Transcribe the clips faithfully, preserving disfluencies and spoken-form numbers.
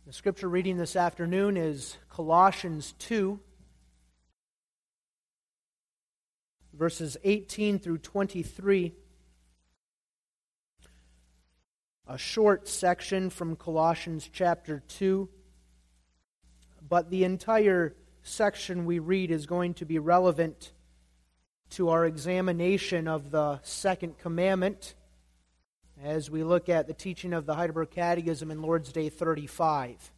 The scripture reading this afternoon is Colossians two, verses eighteen through twenty-three. A short section from Colossians chapter two, but the entire section we read is going to be relevant to our examination of the second commandment as we look at the teaching of the Heidelberg Catechism in Lord's Day thirty-five.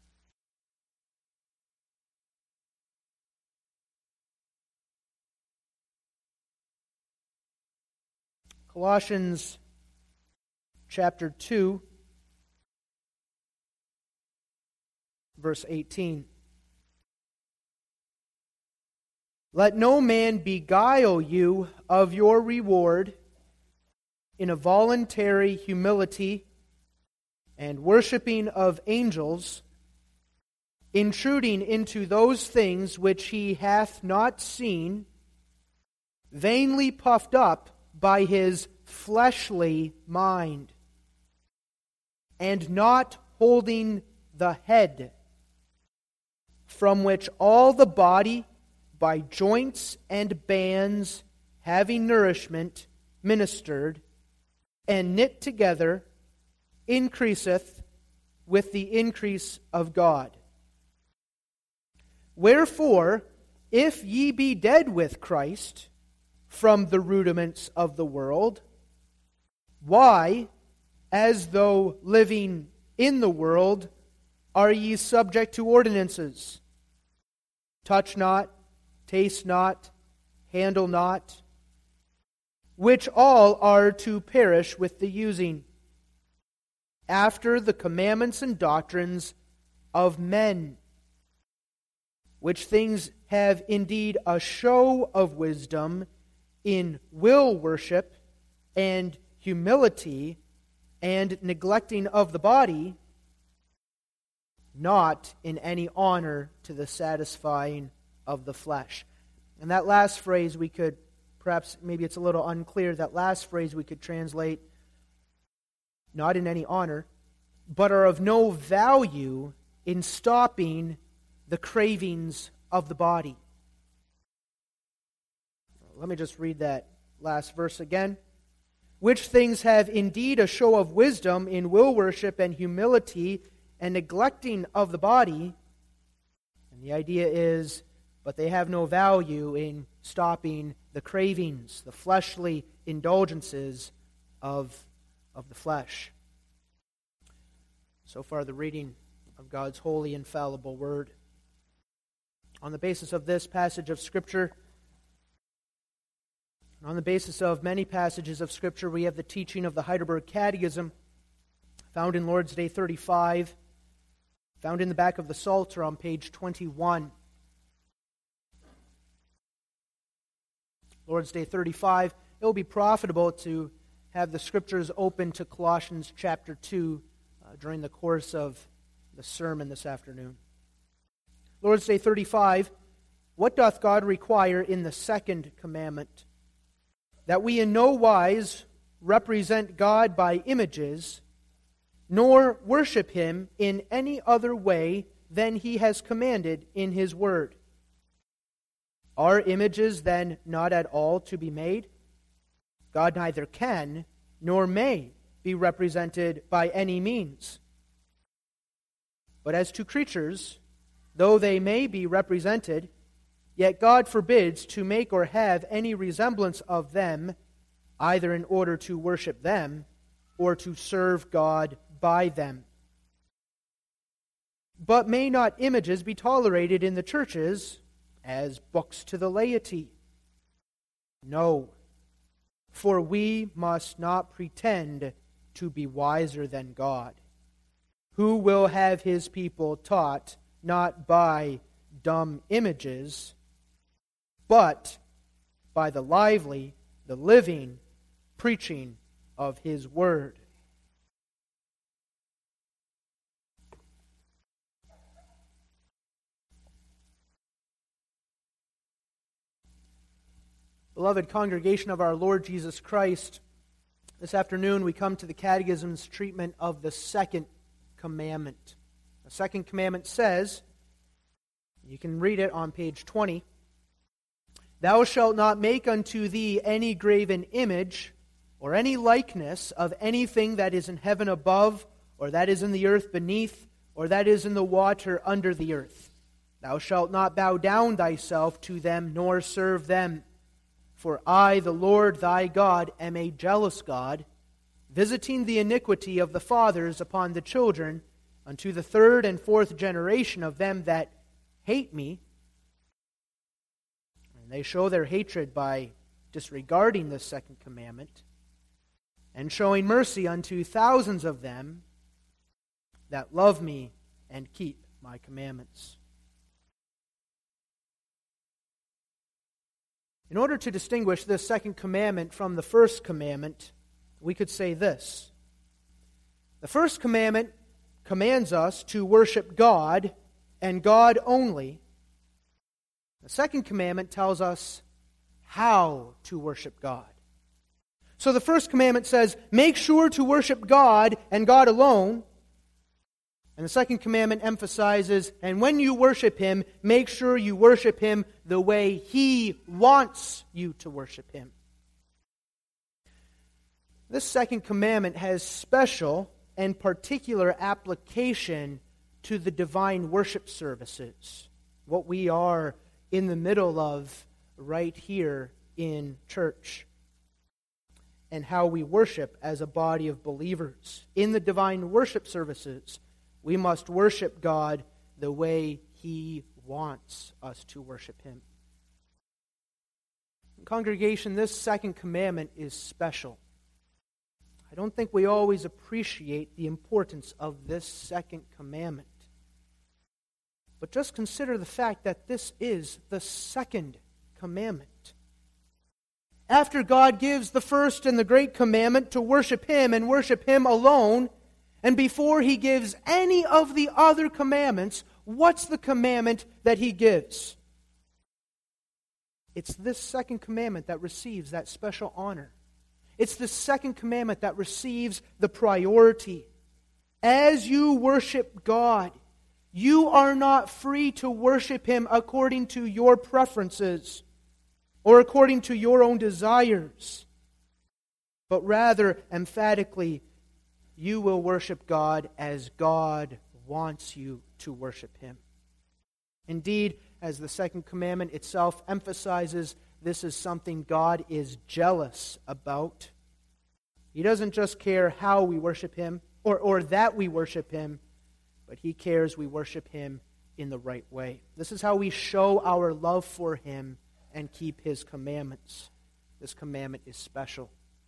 Colossians chapter two, verse eighteen. Let no man beguile you of your reward in a voluntary humility and worshiping of angels, intruding into those things which he hath not seen, vainly puffed up by his fleshly mind, and not holding the head, from which all the body, by joints and bands, having nourishment, ministered, and knit together, increaseth with the increase of God. Wherefore, if ye be dead with Christ from the rudiments of the world, why, as though living in the world, are ye subject to ordinances? Touch not, taste not, handle not, which all are to perish with the using, after the commandments and doctrines of men, which things have indeed a show of wisdom in will worship and humility and neglecting of the body, not in any honor to the satisfying of the flesh. And that last phrase we could, perhaps maybe it's a little unclear, that last phrase we could translate, not in any honor, but are of no value in stopping the cravings of the body. Let me just read that last verse again. Which things have indeed a show of wisdom in will worship and humility and neglecting of the body. And the idea is, but they have no value in stopping the cravings, the fleshly indulgences of, of the flesh. So far, the reading of God's holy, infallible word. On the basis of this passage of Scripture, and on the basis of many passages of Scripture, we have the teaching of the Heidelberg Catechism, found in Lord's Day thirty-five, found in the back of the Psalter on page twenty-one. Lord's Day thirty-five, it will be profitable to have the Scriptures open to Colossians chapter two uh, during the course of the sermon this afternoon. Lord's Day thirty-five, what doth God require in the second commandment? That we in no wise represent God by images, nor worship Him in any other way than He has commanded in His Word. Are images then not at all to be made? God neither can nor may be represented by any means. But as to creatures, though they may be represented, yet God forbids to make or have any resemblance of them, either in order to worship them or to serve God by them. But may not images be tolerated in the churches as books to the laity? No, for we must not pretend to be wiser than God, who will have His people taught not by dumb images, but by the lively, the living preaching of His Word. Beloved congregation of our Lord Jesus Christ, this afternoon we come to the Catechism's treatment of the second commandment. The second commandment says, you can read it on page twenty, "Thou shalt not make unto thee any graven image or any likeness of anything that is in heaven above, or that is in the earth beneath, or that is in the water under the earth. Thou shalt not bow down thyself to them, nor serve them. For I, the Lord thy God, am a jealous God, visiting the iniquity of the fathers upon the children, unto the third and fourth generation of them that hate me." And they show their hatred by disregarding the second commandment, "and showing mercy unto thousands of them that love me and keep my commandments." In order to distinguish this second commandment from the first commandment, we could say this. The first commandment commands us to worship God and God only. The second commandment tells us how to worship God. So the first commandment says, make sure to worship God and God alone. And the second commandment emphasizes, and when you worship Him, make sure you worship Him the way He wants you to worship Him. This second commandment has special and particular application to the divine worship services, what we are in the middle of right here in church, and how we worship as a body of believers. In the divine worship services, we must worship God the way He wants us to worship Him. Congregation, this second commandment is special. I don't think we always appreciate the importance of this second commandment. But just consider the fact that this is the second commandment. After God gives the first and the great commandment to worship Him and worship Him alone, and before He gives any of the other commandments, what's the commandment that He gives? It's this second commandment that receives that special honor. It's the second commandment that receives the priority. As you worship God, you are not free to worship Him according to your preferences or according to your own desires, but rather, emphatically, you will worship God as God wants you to worship Him. Indeed, as the second commandment itself emphasizes, this is something God is jealous about. He doesn't just care how we worship Him, or, or that we worship Him, but He cares we worship Him in the right way. This is how we show our love for Him and keep His commandments. This commandment is special.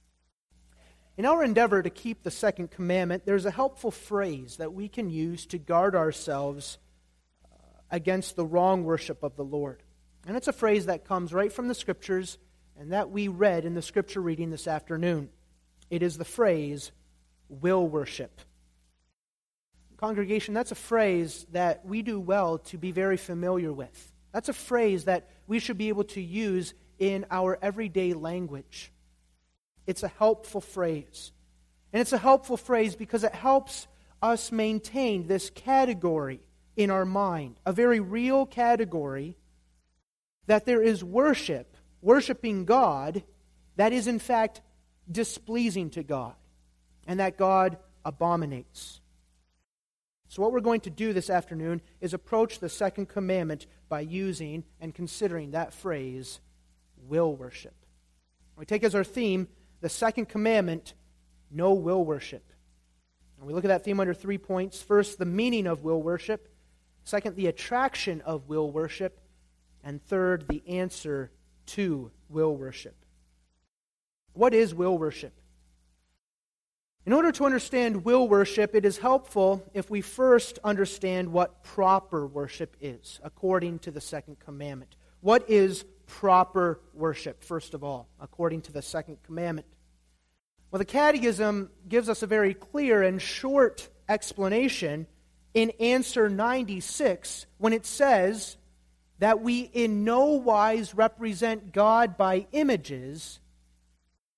In our endeavor to keep the second commandment, there's a helpful phrase that we can use to guard ourselves against the wrong worship of the Lord. And it's a phrase that comes right from the Scriptures and that we read in the Scripture reading this afternoon. It is the phrase, will worship. Congregation, that's a phrase that we do well to be very familiar with. That's a phrase that we should be able to use in our everyday language. It's a helpful phrase. And it's a helpful phrase because it helps us maintain this category in our mind, a very real category, that there is worship, worshiping God, that is in fact displeasing to God, and that God abominates. So what we're going to do this afternoon is approach the second commandment by using and considering that phrase, will worship. We take as our theme the second commandment, no will worship. And we look at that theme under three points. First, the meaning of will worship. Second, the attraction of will worship. And third, the answer to will worship. What is will worship? In order to understand will worship, it is helpful if we first understand what proper worship is, according to the second commandment. What is proper worship, first of all, according to the second commandment? Well, the Catechism gives us a very clear and short explanation in answer ninety-six when it says that we in no wise represent God by images,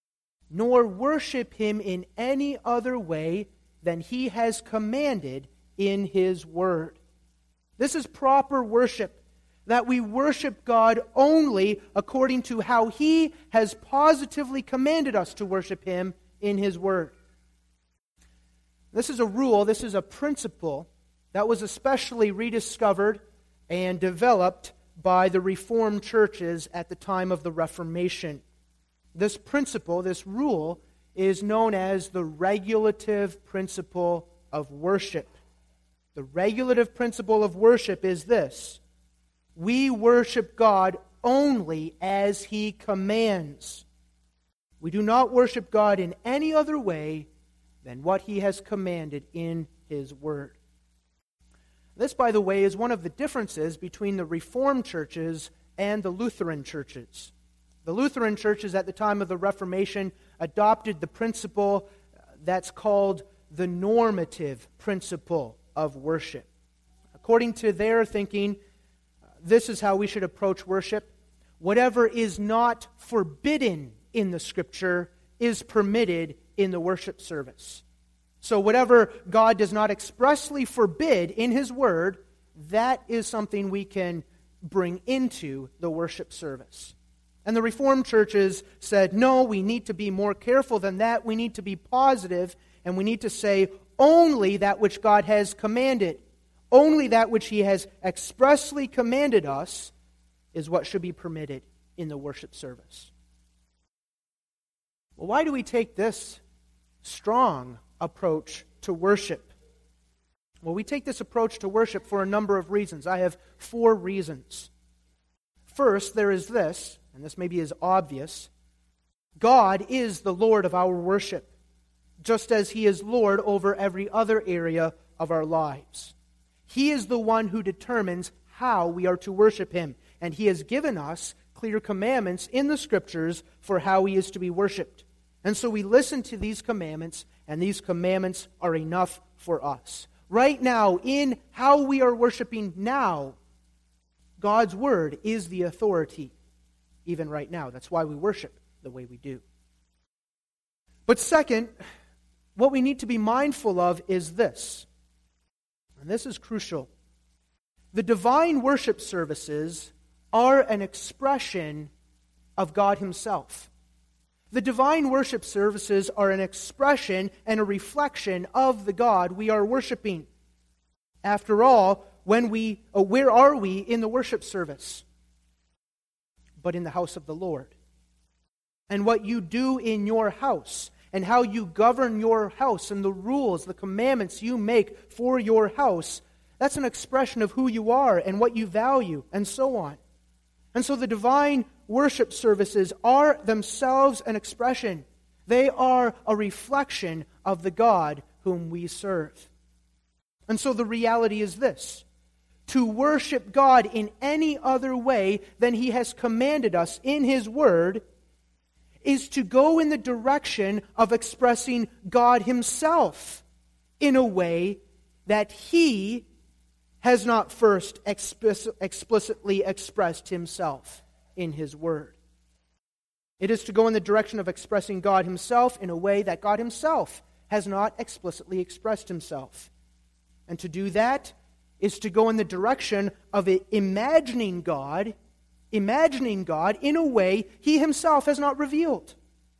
nor worship Him in any other way than He has commanded in His Word. This is proper worship, that we worship God only according to how He has positively commanded us to worship Him in His Word. This is a rule, this is a principle that was especially rediscovered and developed by the Reformed churches at the time of the Reformation. This principle, this rule, is known as the regulative principle of worship. The regulative principle of worship is this: we worship God only as He commands. We do not worship God in any other way than what He has commanded in His Word. This, by the way, is one of the differences between the Reformed churches and the Lutheran churches. The Lutheran churches at the time of the Reformation adopted the principle that's called the normative principle of worship. According to their thinking, this is how we should approach worship. Whatever is not forbidden in the Scripture is permitted in the worship service. So whatever God does not expressly forbid in His Word, that is something we can bring into the worship service. And the Reformed churches said, no, we need to be more careful than that. We need to be positive, and we need to say only that which God has commanded. Only that which He has expressly commanded us is what should be permitted in the worship service. Well, why do we take this strong approach to worship? Well, we take this approach to worship for a number of reasons. I have four reasons. First, there is this, and this maybe is obvious. God is the Lord of our worship, just as He is Lord over every other area of our lives. He is the one who determines how we are to worship Him, and He has given us clear commandments in the Scriptures for how He is to be worshipped. And so we listen to these commandments, and these commandments are enough for us. Right now, in how we are worshiping now, God's Word is the authority, even right now. That's why we worship the way we do. But second, what we need to be mindful of is this, and this is crucial. The divine worship services are an expression of God Himself. The divine worship services are an expression and a reflection of the God we are worshiping. After all, when we, uh, where are we in the worship service? But in the house of the Lord. And what you do in your house, and how you govern your house, and the rules, the commandments you make for your house, that's an expression of who you are and what you value, and so on. And so the divine worship services are themselves an expression. They are a reflection of the God whom we serve. And so the reality is this: to worship God in any other way than He has commanded us in His Word is to go in the direction of expressing God Himself in a way that He has not first explicitly expressed Himself in His Word. It is to go in the direction of expressing God Himself in a way that God Himself has not explicitly expressed Himself. And to do that is to go in the direction of imagining God, imagining God in a way He Himself has not revealed.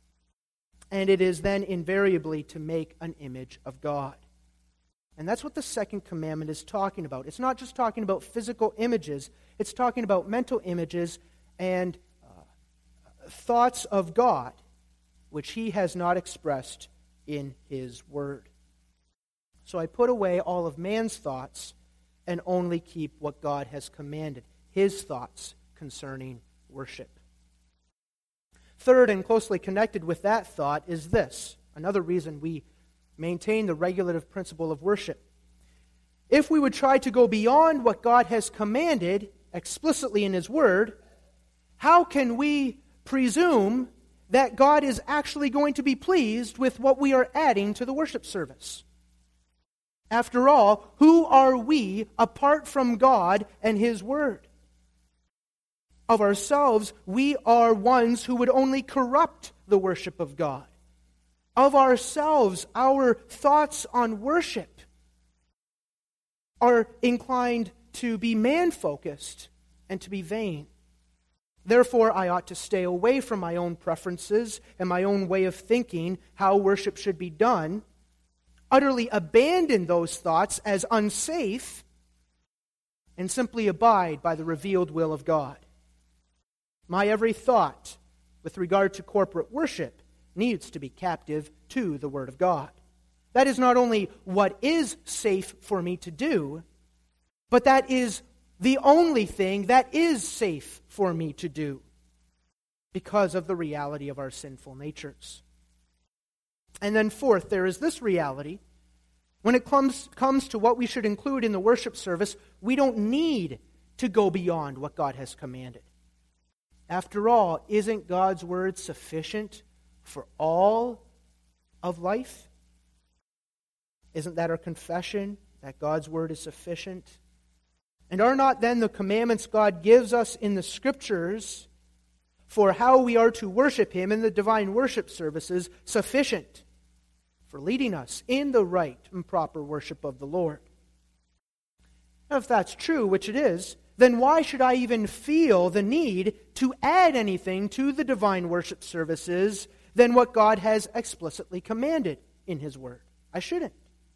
And it is then invariably to make an image of God. And that's what the second commandment is talking about. It's not just talking about physical images. It's talking about mental images and uh, thoughts of God, which He has not expressed in His Word. So I put away all of man's thoughts and only keep what God has commanded, His thoughts concerning worship. Third, and closely connected with that thought, is this. Another reason we maintain the regulative principle of worship. If we would try to go beyond what God has commanded explicitly in His Word, how can we presume that God is actually going to be pleased with what we are adding to the worship service? After all, who are we apart from God and His Word? Of ourselves, we are ones who would only corrupt the worship of God. Of ourselves, our thoughts on worship are inclined to be man-focused and to be vain. Therefore, I ought to stay away from my own preferences and my own way of thinking how worship should be done, utterly abandon those thoughts as unsafe, and simply abide by the revealed will of God. My every thought with regard to corporate worship needs to be captive to the Word of God. That is not only what is safe for me to do, but that is the only thing that is safe for me to do because of the reality of our sinful natures. And then fourth, there is this reality. When it comes, comes to what we should include in the worship service, we don't need to go beyond what God has commanded. After all, isn't God's Word sufficient for all of life? Isn't that our confession, that God's Word is sufficient? And are not then the commandments God gives us in the Scriptures for how we are to worship Him in the divine worship services sufficient for leading us in the right and proper worship of the Lord? Now, if that's true, which it is, then why should I even feel the need to add anything to the divine worship services than what God has explicitly commanded in His Word? I shouldn't.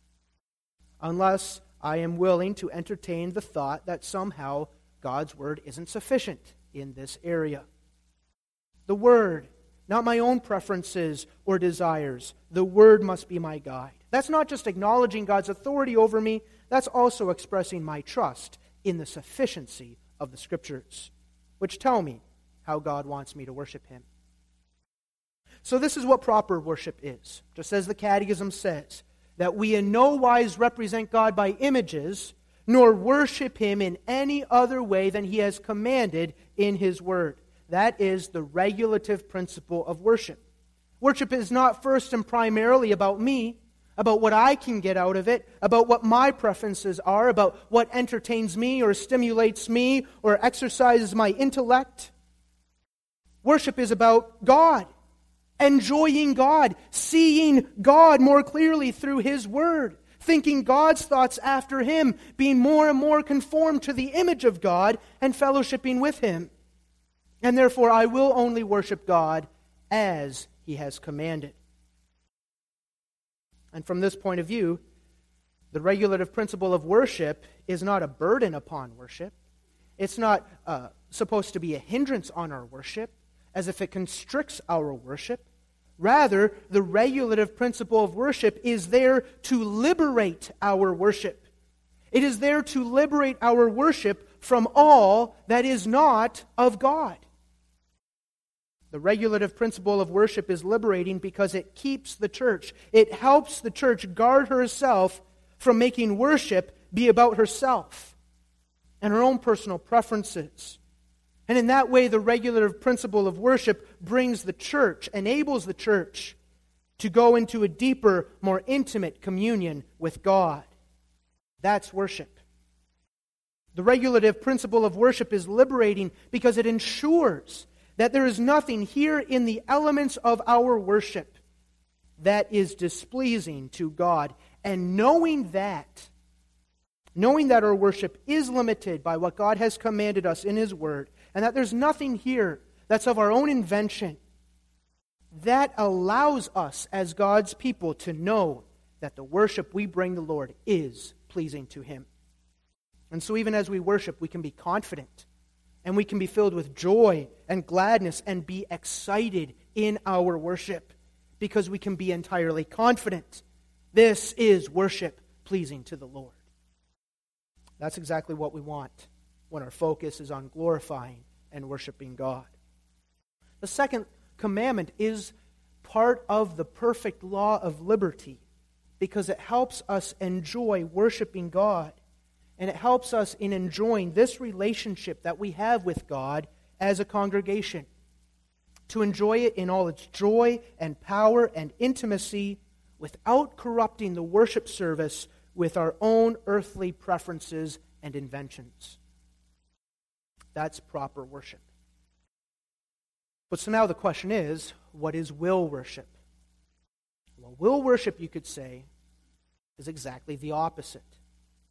Unless I am willing to entertain the thought that somehow God's Word isn't sufficient in this area. The Word, not my own preferences or desires. The Word must be my guide. That's not just acknowledging God's authority over me, that's also expressing my trust in the sufficiency of the Scriptures, which tell me how God wants me to worship Him. So this is what proper worship is. Just as the Catechism says, that we in no wise represent God by images, nor worship Him in any other way than He has commanded in His Word. That is the regulative principle of worship. Worship is not first and primarily about me, about what I can get out of it, about what my preferences are, about what entertains me or stimulates me or exercises my intellect. Worship is about God, enjoying God, seeing God more clearly through His Word, thinking God's thoughts after Him, being more and more conformed to the image of God and fellowshipping with Him. And therefore I will only worship God as He has commanded. And from this point of view, the regulative principle of worship is not a burden upon worship. It's not uh, supposed to be a hindrance on our worship, as if it constricts our worship. Rather, the regulative principle of worship is there to liberate our worship. It is there to liberate our worship from all that is not of God. The regulative principle of worship is liberating because it keeps the church. It helps the church guard herself from making worship be about herself and her own personal preferences. And in that way, the regulative principle of worship brings the church, enables the church to go into a deeper, more intimate communion with God. That's worship. The regulative principle of worship is liberating because it ensures that there is nothing here in the elements of our worship that is displeasing to God. And knowing that, knowing that our worship is limited by what God has commanded us in His Word, and that there's nothing here that's of our own invention, that allows us as God's people to know that the worship we bring the Lord is pleasing to Him. And so even as we worship, we can be confident, and we can be filled with joy and gladness and be excited in our worship because we can be entirely confident. This is worship pleasing to the Lord. That's exactly what we want when our focus is on glorifying and worshiping God. The second commandment is part of the perfect law of liberty because it helps us enjoy worshiping God. And it helps us in enjoying this relationship that we have with God as a congregation. To enjoy it in all its joy and power and intimacy without corrupting the worship service with our own earthly preferences and inventions. That's proper worship. But so now the question is, what is will worship? Well, will worship, you could say, is exactly the opposite.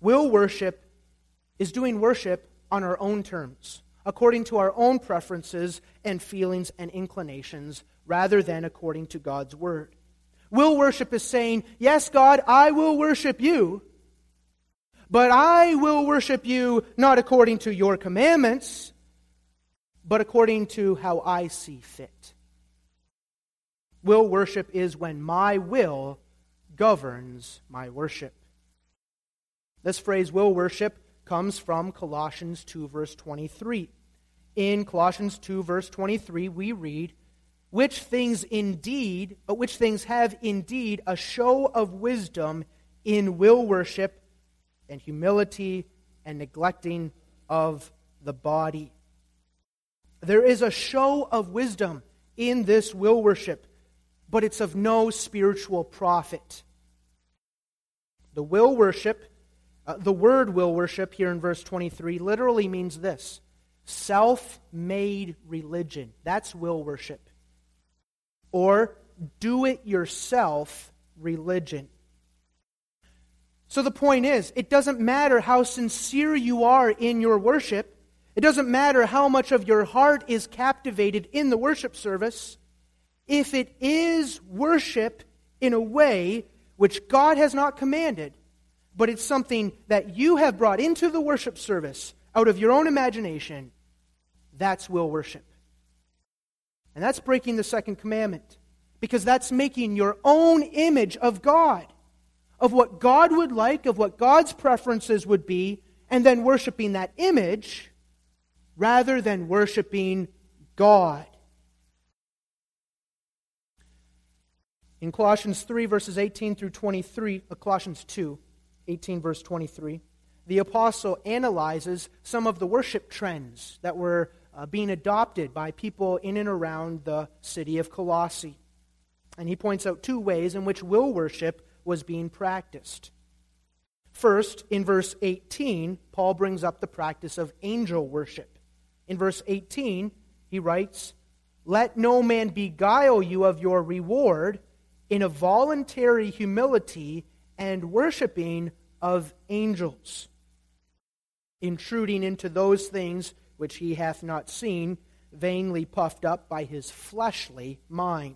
Will worship is doing worship on our own terms, according to our own preferences and feelings and inclinations, rather than according to God's Word. Will worship is saying, yes, God, I will worship you, but I will worship you not according to your commandments, but according to how I see fit. Will worship is when my will governs my worship. This phrase, will worship, comes from Colossians two, verse twenty-three. In Colossians two, verse twenty-three, we read, which things indeed, uh, which things have indeed a show of wisdom in will worship and humility and neglecting of the body. There is a show of wisdom in this will worship, but it's of no spiritual profit. The will worship, uh, the word will worship here in verse twenty-three literally means this: self-made religion. That's will worship. Or do-it-yourself religion. So the point is, it doesn't matter how sincere you are in your worship. It doesn't matter how much of your heart is captivated in the worship service. If it is worship in a way which God has not commanded, but it's something that you have brought into the worship service out of your own imagination, that's will worship. And that's breaking the second commandment, because that's making your own image of God, of what God would like, of what God's preferences would be, and then worshiping that image rather than worshiping God. In Colossians three, verses eighteen through twenty-three, uh, Colossians two, eighteen, verse twenty-three, the apostle analyzes some of the worship trends that were uh, being adopted by people in and around the city of Colossae. And he points out two ways in which will worship was being practiced. First, in verse eighteen, Paul brings up the practice of angel worship. In verse eighteen, he writes, "Let no man beguile you of your reward in a voluntary humility and worshiping of angels, intruding into those things which he hath not seen, vainly puffed up by his fleshly mind."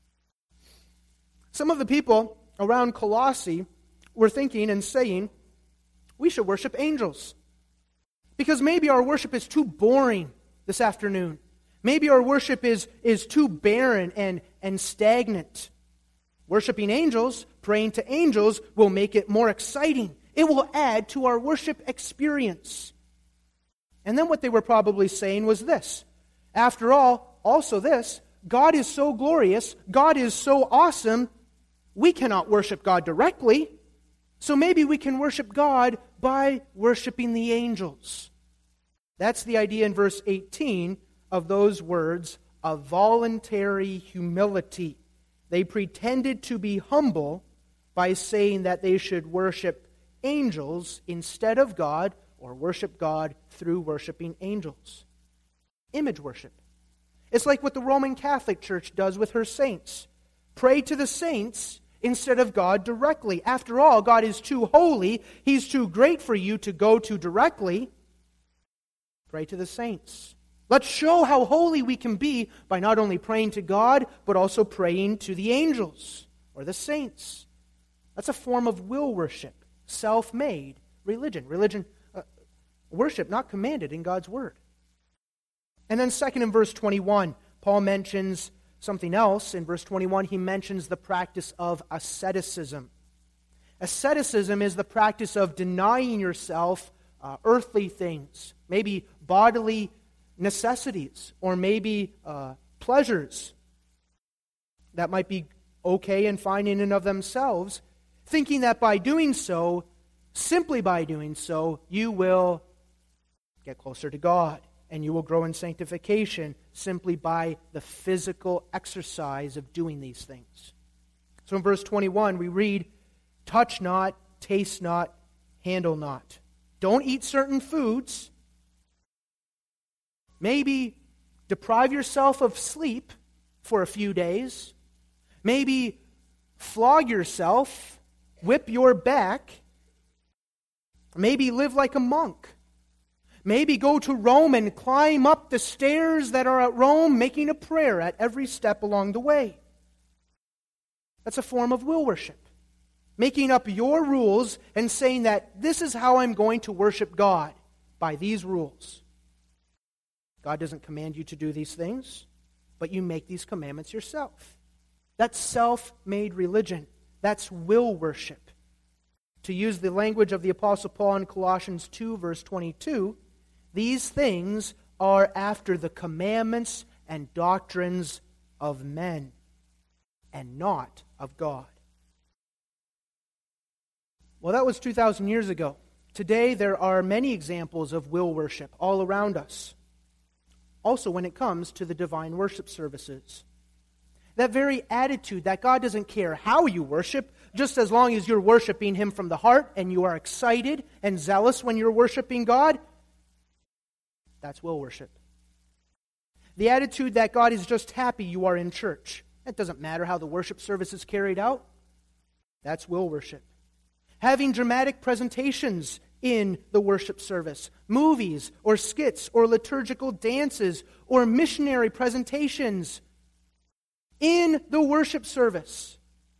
Some of the people around Colossae were thinking and saying, we should worship angels. Because maybe our worship is too boring this afternoon. Maybe our worship is, is too barren and, and stagnant. Worshiping angels, praying to angels, will make it more exciting. It will add to our worship experience. And then what they were probably saying was this: after all, also this, God is so glorious, God is so awesome, we cannot worship God directly, so maybe we can worship God by worshiping the angels. That's the idea in verse eighteen of those words, a voluntary humility. They pretended to be humble by saying that they should worship angels instead of God, or worship God through worshiping angels. Image worship. It's like what the Roman Catholic Church does with her saints. Pray to the saints instead of God directly. After all, God is too holy. He's too great for you to go to directly. Pray to the saints. Let's show how holy we can be by not only praying to God, but also praying to the angels or the saints. That's a form of will worship, self-made religion. Religion, uh, worship not commanded in God's Word. And then second, in verse twenty-one, Paul mentions something else. In verse twenty-one, he mentions the practice of asceticism. Asceticism is the practice of denying yourself uh, earthly things, maybe bodily necessities, or maybe uh, pleasures that might be okay and fine in and of themselves, thinking that by doing so, simply by doing so, you will get closer to God, and you will grow in sanctification simply by the physical exercise of doing these things. So in verse twenty-one, we read, "Touch not, taste not, handle not." Don't eat certain foods. Maybe deprive yourself of sleep for a few days. Maybe flog yourself, whip your back, Maybe live like a monk. Maybe go to Rome and climb up the stairs that are at Rome, making a prayer at every step along the way. That's a form of will worship. Making up your rules and saying that this is how I'm going to worship God, by these rules. God doesn't command you to do these things, but you make these commandments yourself. That's self-made religion. That's will worship. To use the language of the Apostle Paul in Colossians two, verse twenty-two, these things are after the commandments and doctrines of men, and not of God. Well, that was two thousand years ago. Today, there are many examples of will worship all around us. Also, when it comes to the divine worship services. That very attitude that God doesn't care how you worship, just as long as you're worshiping Him from the heart and you are excited and zealous when you're worshiping God, that's will worship. The attitude that God is just happy you are in church. It doesn't matter how the worship service is carried out. That's will worship. Having dramatic presentations in the worship service, movies or skits or liturgical dances or missionary presentations in the worship service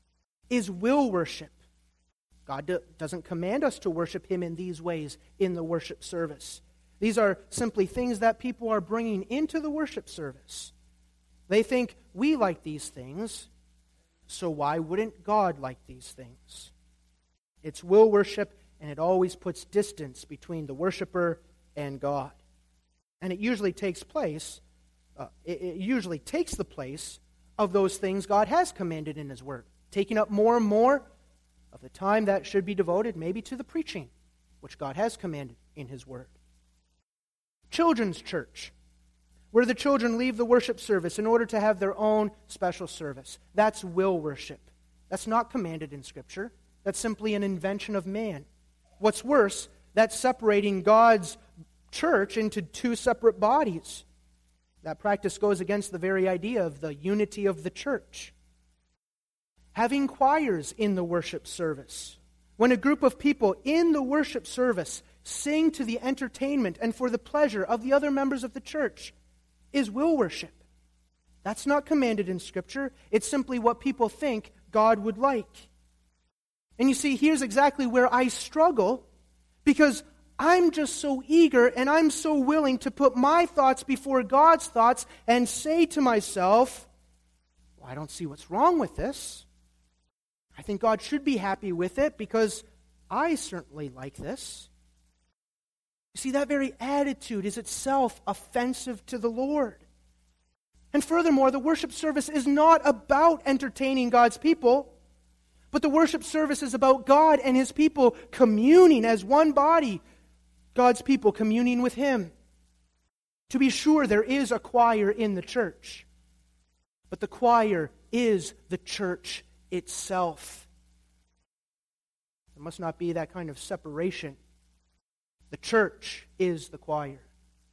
is will worship. God do- doesn't command us to worship Him in these ways in the worship service. These are simply things that people are bringing into the worship service. They think we like these things, so why wouldn't God like these things? It's will worship, and it always puts distance between the worshiper and God. And it usually takes place, uh, it, it usually takes the place of those things God has commanded in His Word, taking up more and more of the time that should be devoted maybe to the preaching, which God has commanded in His Word. Children's church, where the children leave the worship service in order to have their own special service. That's will worship. That's not commanded in Scripture. That's simply an invention of man. What's worse, that's separating God's church into two separate bodies. That practice goes against the very idea of the unity of the church. Having choirs in the worship service. When a group of people in the worship service sing to the entertainment and for the pleasure of the other members of the church is will worship. That's not commanded in Scripture. It's simply what people think God would like. And you see, here's exactly where I struggle, because I'm just so eager and I'm so willing to put my thoughts before God's thoughts and say to myself, well, I don't see what's wrong with this. I think God should be happy with it because I certainly like this. You see, that very attitude is itself offensive to the Lord. And furthermore, the worship service is not about entertaining God's people, but the worship service is about God and His people communing as one body, God's people communing with Him. To be sure, there is a choir in the church, but the choir is the church itself. There must not be that kind of separation. The church is the choir.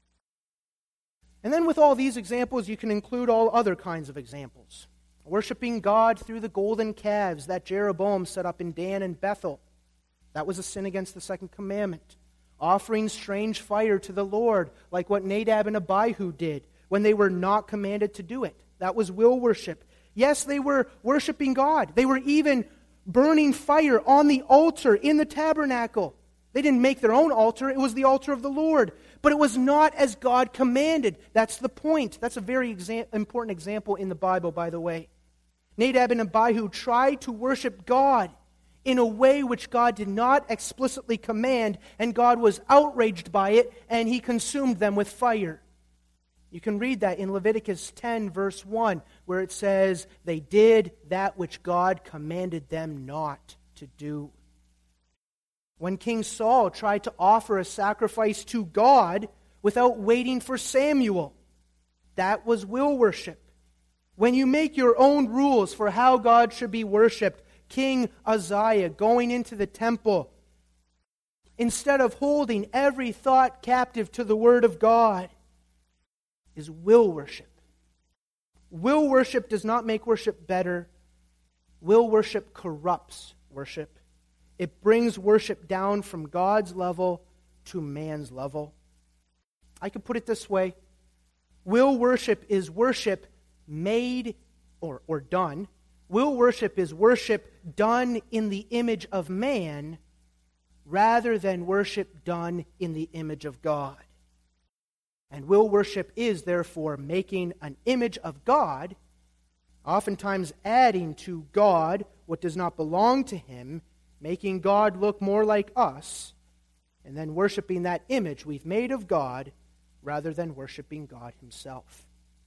And then with all these examples, you can include all other kinds of examples. Worshipping God through the golden calves that Jeroboam set up in Dan and Bethel. That was a sin against the second commandment. Offering strange fire to the Lord, like what Nadab and Abihu did when they were not commanded to do it. That was will worship. Yes, they were worshiping God. They were even burning fire on the altar in the tabernacle. They didn't make their own altar. It was the altar of the Lord. But it was not as God commanded. That's the point. That's a very exa- important example in the Bible, by the way. Nadab and Abihu tried to worship God in a way which God did not explicitly command, and God was outraged by it, and He consumed them with fire. You can read that in Leviticus ten, verse one, where it says, they did that which God commanded them not to do. When King Saul tried to offer a sacrifice to God without waiting for Samuel, that was will worship. When you make your own rules for how God should be worshipped, King Uzziah going into the temple, instead of holding every thought captive to the Word of God, is will worship. Will worship does not make worship better. Will worship corrupts worship. It brings worship down from God's level to man's level. I could put it this way. Will worship is worship made or, or done. Will worship is worship done in the image of man rather than worship done in the image of God. And will worship is therefore making an image of God, oftentimes adding to God what does not belong to Him, making God look more like us, and then worshiping that image we've made of God rather than worshiping God Himself.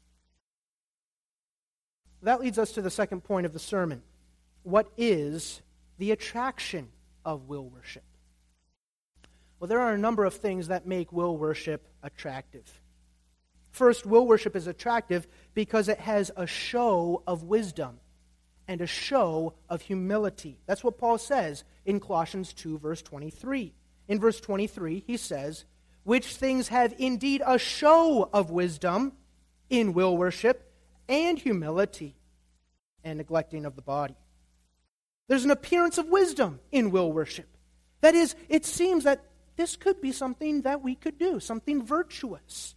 That leads us to the second point of the sermon. What is the attraction of will worship? Well, there are a number of things that make will worship attractive. First, will worship is attractive because it has a show of wisdom and a show of humility. That's what Paul says in Colossians two, verse twenty-three. In verse twenty-three, he says, which things have indeed a show of wisdom in will worship and humility and neglecting of the body. There's an appearance of wisdom in will worship. That is, it seems that this could be something that we could do, something virtuous.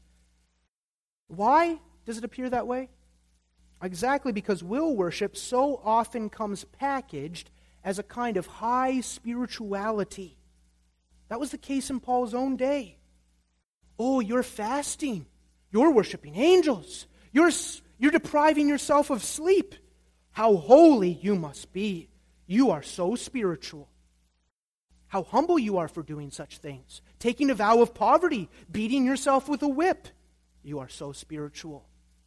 Why does it appear that way? Exactly because will worship so often comes packaged as a kind of high spirituality. That was the case in Paul's own day. Oh, you're fasting. You're worshiping angels. You're, you're depriving yourself of sleep. How holy you must be. You are so spiritual. How humble you are for doing such things. Taking a vow of poverty, beating yourself with a whip. You are so spiritual.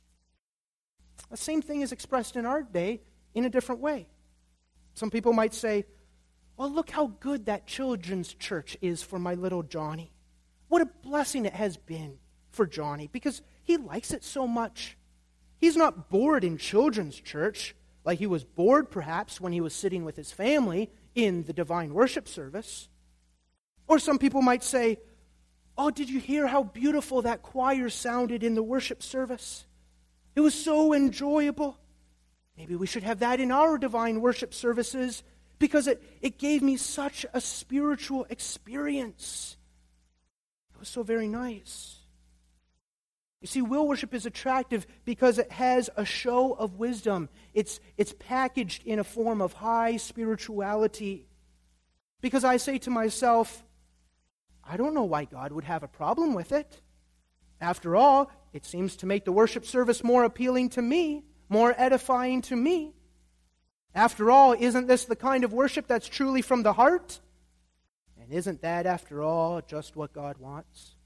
The same thing is expressed in our day in a different way. Some people might say, well, look how good that children's church is for my little Johnny. What a blessing it has been for Johnny because he likes it so much. He's not bored in children's church like he was bored perhaps when he was sitting with his family in the divine worship service. Or some people might say, oh, did you hear how beautiful that choir sounded in the worship service? It was so enjoyable. Maybe we should have that in our divine worship services because it, it gave me such a spiritual experience. It was so very nice. You see, will worship is attractive because it has a show of wisdom. It's, it's packaged in a form of high spirituality. Because I say to myself, I don't know why God would have a problem with it. After all, it seems to make the worship service more appealing to me, more edifying to me. After all, isn't this the kind of worship that's truly from the heart? And isn't that, after all, just what God wants?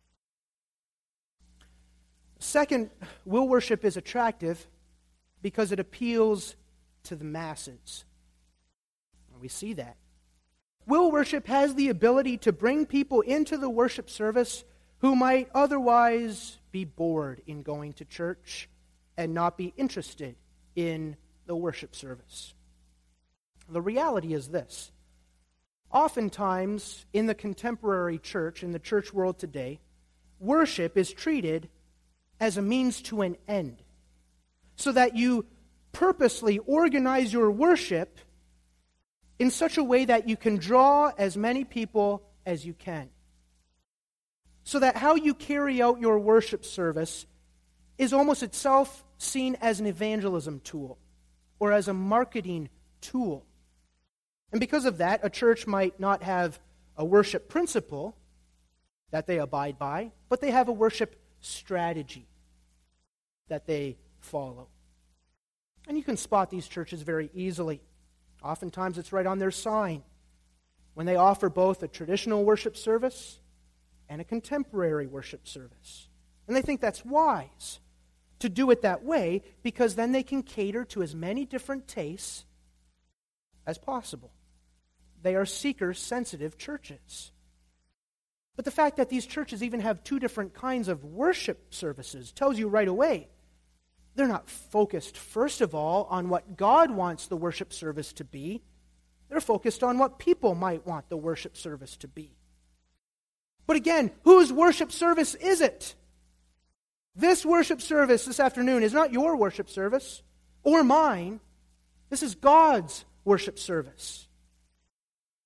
Second, will worship is attractive because it appeals to the masses. And we see that. Will worship has the ability to bring people into the worship service who might otherwise be bored in going to church and not be interested in the worship service. The reality is this. Oftentimes, in the contemporary church, in the church world today, worship is treated as a means to an end, so that you purposely organize your worship in such a way that you can draw as many people as you can. So that how you carry out your worship service is almost itself seen as an evangelism tool or as a marketing tool. And because of that, a church might not have a worship principle that they abide by, but they have a worship strategy that they follow. And you can spot these churches very easily. Oftentimes it's right on their sign when they offer both a traditional worship service and a contemporary worship service. And they think that's wise to do it that way because then they can cater to as many different tastes as possible. They are seeker-sensitive churches. But the fact that these churches even have two different kinds of worship services tells you right away they're not focused, first of all, on what God wants the worship service to be. They're focused on what people might want the worship service to be. But again, whose worship service is it? This worship service this afternoon is not your worship service or mine. This is God's worship service.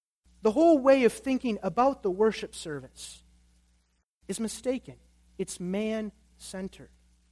The whole way of thinking about the worship service is mistaken. It's man-centered.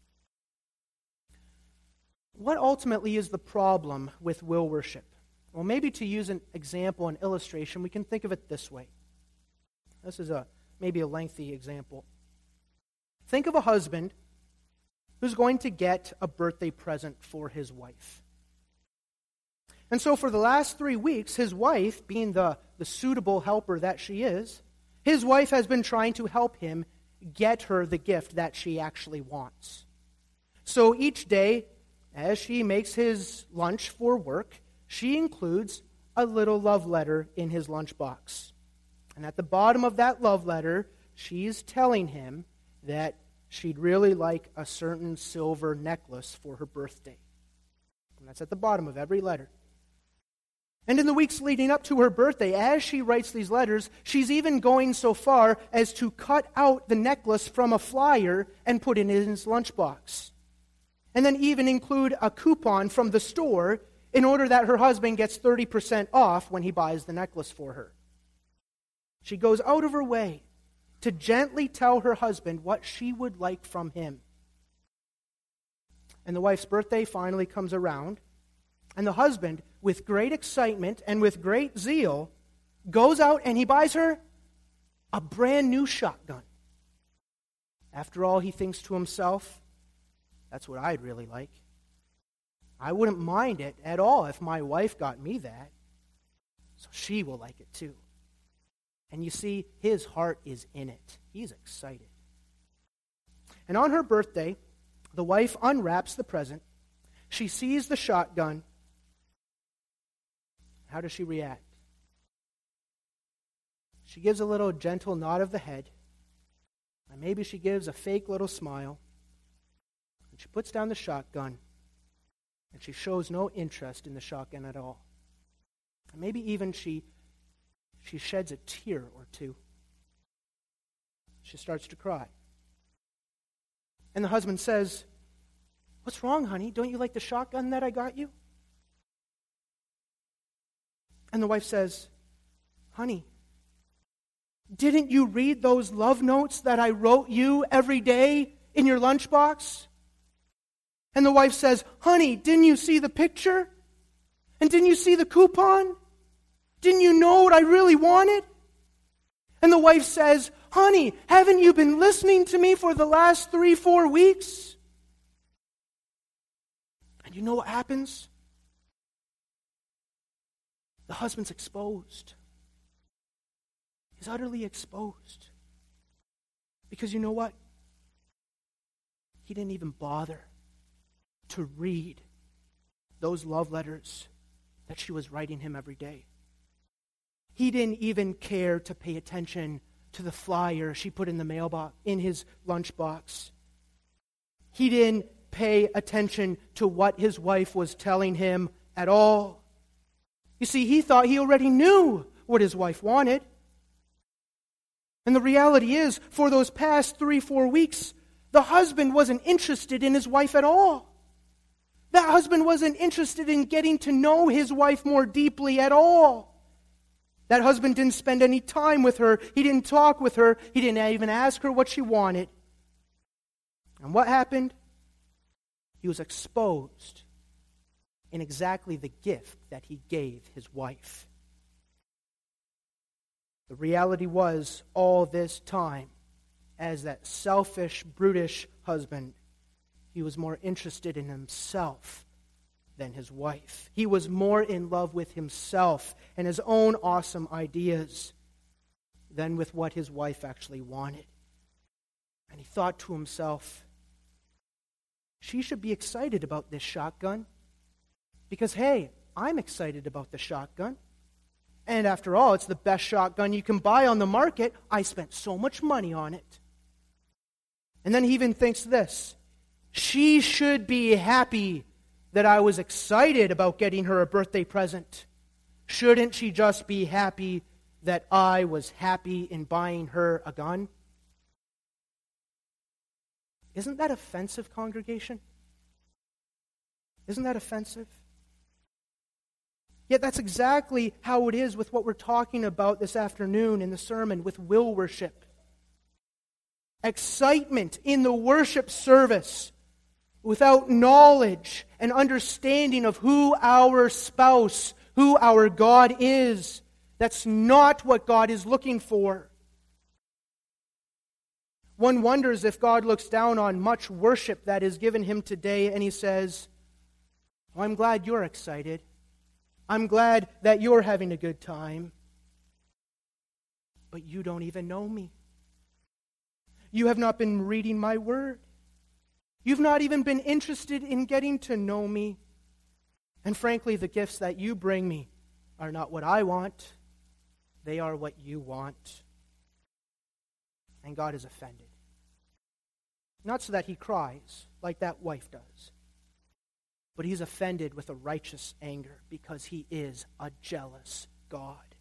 What ultimately is the problem with will worship? Well, maybe to use an example, an illustration, we can think of it this way. This is a maybe a lengthy example. Think of a husband who's going to get a birthday present for his wife. And so for the last three weeks, his wife, being the, the suitable helper that she is, his wife has been trying to help him get her the gift that she actually wants. So each day, as she makes his lunch for work, she includes a little love letter in his lunchbox. And at the bottom of that love letter, she's telling him that she'd really like a certain silver necklace for her birthday. And that's at the bottom of every letter. And in the weeks leading up to her birthday, as she writes these letters, she's even going so far as to cut out the necklace from a flyer and put it in his lunchbox. And then even include a coupon from the store in order that her husband gets thirty percent off when he buys the necklace for her. She goes out of her way to gently tell her husband what she would like from him. And the wife's birthday finally comes around, and the husband, with great excitement and with great zeal, goes out and he buys her a brand new shotgun. After all, he thinks to himself, that's what I'd really like. I wouldn't mind it at all if my wife got me that. So she will like it too. And you see, his heart is in it. He's excited. And on her birthday, the wife unwraps the present. She sees the shotgun. How does she react? She gives a little gentle nod of the head. And maybe she gives a fake little smile. And she puts down the shotgun. And she shows no interest in the shotgun at all. And maybe even she She sheds a tear or two. She starts to cry. And the husband says, "What's wrong, honey? Don't you like the shotgun that I got you?" And the wife says, "Honey, didn't you read those love notes that I wrote you every day in your lunchbox?" And the wife says, "Honey, didn't you see the picture? And didn't you see the coupon? Didn't you know what I really wanted?" And the wife says, "Honey, haven't you been listening to me for the last three, four weeks?" And you know what happens? The husband's exposed. He's utterly exposed. Because you know what? He didn't even bother to read those love letters that she was writing him every day. He didn't even care to pay attention to the flyer she put in the mailbox, in his lunchbox. He didn't pay attention to what his wife was telling him at all. You see, he thought he already knew what his wife wanted. And the reality is, for those past three, four weeks, the husband wasn't interested in his wife at all. That husband wasn't interested in getting to know his wife more deeply at all. That husband didn't spend any time with her. He didn't talk with her. He didn't even ask her what she wanted. And what happened? He was exposed in exactly the gift that he gave his wife. The reality was, all this time, as that selfish, brutish husband, he was more interested in himself than his wife. He was more in love with himself and his own awesome ideas than with what his wife actually wanted. And he thought to himself, she should be excited about this shotgun because, hey, I'm excited about the shotgun. And after all, it's the best shotgun you can buy on the market. I spent so much money on it. And then he even thinks this, she should be happy that I was excited about getting her a birthday present. Shouldn't she just be happy that I was happy in buying her a gun? Isn't that offensive, congregation? Isn't that offensive? Yet that's exactly how it is with what we're talking about this afternoon in the sermon with will worship. Excitement in the worship service without knowledge and understanding of who our spouse, who our God is. That's not what God is looking for. One wonders if God looks down on much worship that is given him today and he says, "Oh, I'm glad you're excited. I'm glad that you're having a good time. But you don't even know me. You have not been reading my word. You've not even been interested in getting to know me. And frankly, the gifts that you bring me are not what I want. They are what you want." And God is offended. Not so that he cries like that wife does, but he's offended with a righteous anger because he is a jealous God.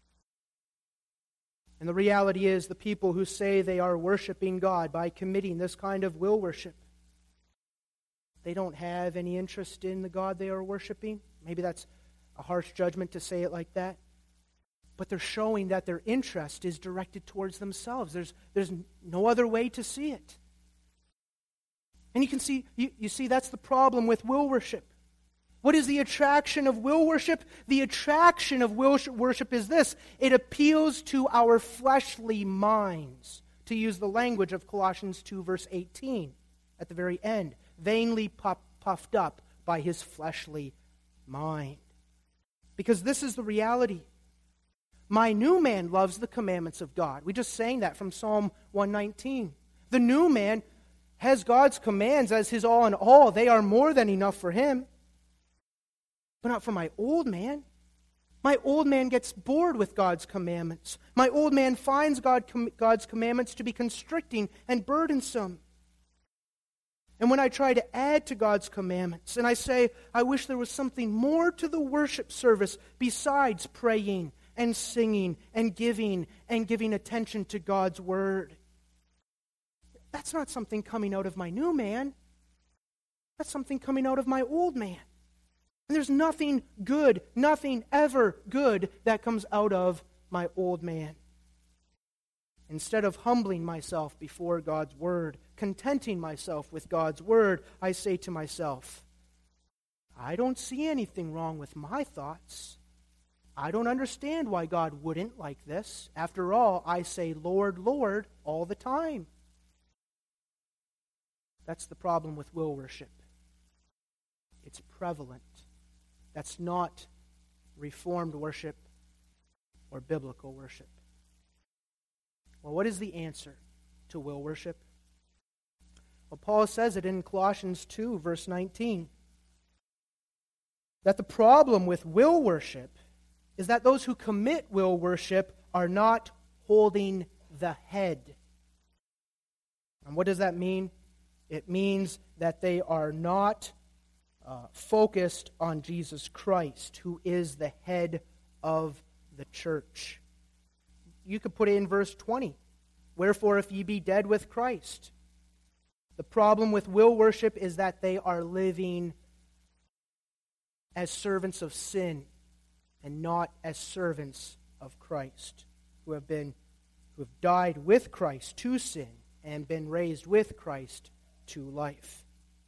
And the reality is, the people who say they are worshiping God by committing this kind of will worship, they don't have any interest in the God they are worshiping. Maybe that's a harsh judgment to say it like that. But they're showing that their interest is directed towards themselves. There's, there's no other way to see it. And you can see, you, you see that's the problem with will worship. What is the attraction of will worship? The attraction of will worship is this: it appeals to our fleshly minds, to use the language of Colossians two, verse eighteen, at the very end, vainly puff, puffed up by his fleshly mind. Because this is the reality. My new man loves the commandments of God. We just sang that from Psalm one nineteen. The new man has God's commands as his all in all. They are more than enough for him. But not for my old man. My old man gets bored with God's commandments. My old man finds God, God's commandments to be constricting and burdensome. And when I try to add to God's commandments, and I say, I wish there was something more to the worship service besides praying and singing and giving and giving attention to God's word. That's not something coming out of my new man. That's something coming out of my old man. And there's nothing good, nothing ever good that comes out of my old man. Instead of humbling myself before God's word, contenting myself with God's word, I say to myself, I don't see anything wrong with my thoughts. I don't understand why God wouldn't like this. After all, I say, Lord, Lord, all the time. That's the problem with will worship. It's prevalent. That's not Reformed worship or biblical worship. Well, what is the answer to will worship? Well, Paul says it in Colossians two, verse nineteen. That the problem with will worship is that those who commit will worship are not holding the head. And what does that mean? It means that they are not uh, focused on Jesus Christ, who is the head of the church. You could put it in verse twenty. Wherefore, if ye be dead with Christ. The problem with will worship is that they are living as servants of sin and not as servants of Christ, who have been, who have died with Christ to sin and been raised with Christ to life.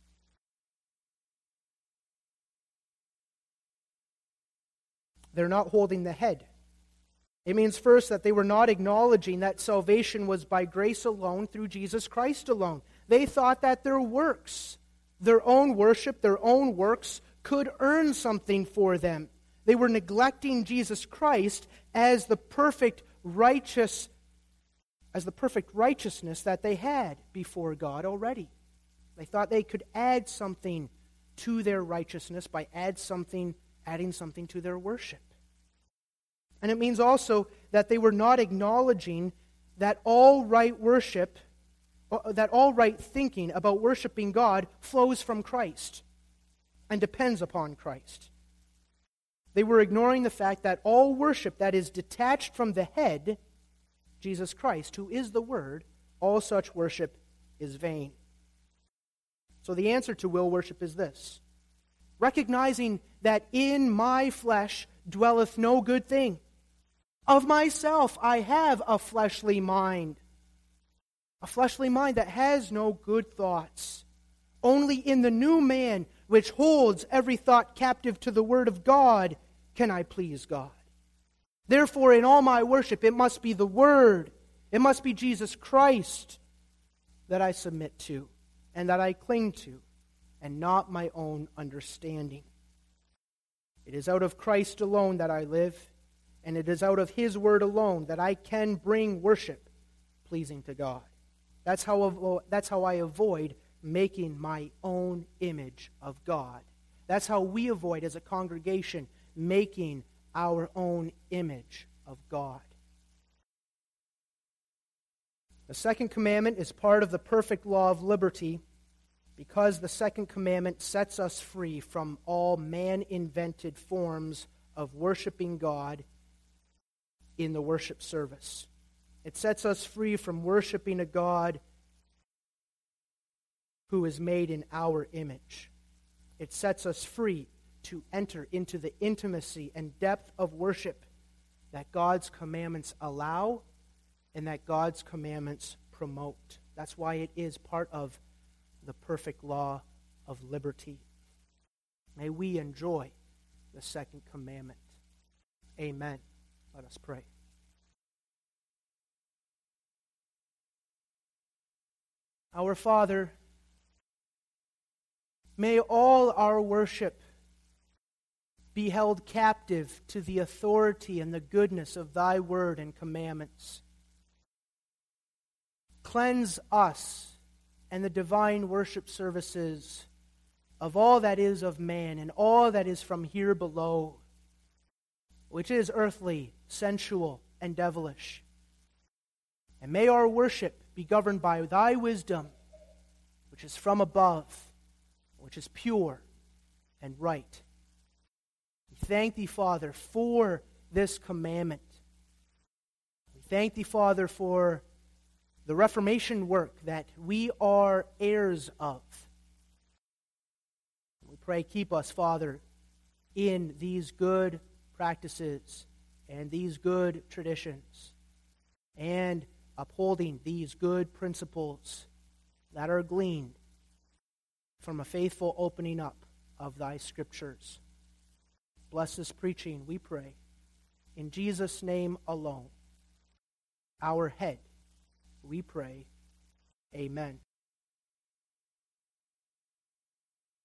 They're not holding the head. It means first that they were not acknowledging that salvation was by grace alone through Jesus Christ alone. They thought that their works, their own worship, their own works could earn something for them. They were neglecting Jesus Christ as the perfect righteous, as the perfect righteousness that they had before God already. They thought they could add something to their righteousness by add something, adding something to their worship. And it means also that they were not acknowledging that all right worship, that all right thinking about worshiping God flows from Christ and depends upon Christ. They were ignoring the fact that all worship that is detached from the head, Jesus Christ, who is the Word, all such worship is vain. So the answer to will worship is this: recognizing that in my flesh dwelleth no good thing. Of myself I have a fleshly mind, a fleshly mind that has no good thoughts. Only in the new man, which holds every thought captive to the word of God, can I please God. Therefore, in all my worship, it must be the Word, it must be Jesus Christ that I submit to and that I cling to, and not my own understanding. It is out of Christ alone that I live, and it is out of His Word alone that I can bring worship pleasing to God. That's how, that's how I avoid making my own image of God. That's how we avoid, as a congregation, making our own image of God. The second commandment is part of the perfect law of liberty because the second commandment sets us free from all man-invented forms of worshiping God in the worship service. It sets us free from worshiping a God who is made in our image. It sets us free to enter into the intimacy and depth of worship that God's commandments allow and that God's commandments promote. That's why it is part of the perfect law of liberty. May we enjoy the second commandment. Amen. Let us pray. Our Father, may all our worship be held captive to the authority and the goodness of Thy word and commandments. Cleanse us and the divine worship services of all that is of man and all that is from here below, which is earthly, sensual, and devilish. And may our worship be governed by Thy wisdom, which is from above, which is pure and right. We thank Thee, Father, for this commandment. We thank Thee, Father, for the Reformation work that we are heirs of. We pray, keep us, Father, in these good practices and these good traditions, and upholding these good principles that are gleaned from a faithful opening up of Thy Scriptures. Bless this preaching, we pray, in Jesus' name alone. Our head, we pray. Amen.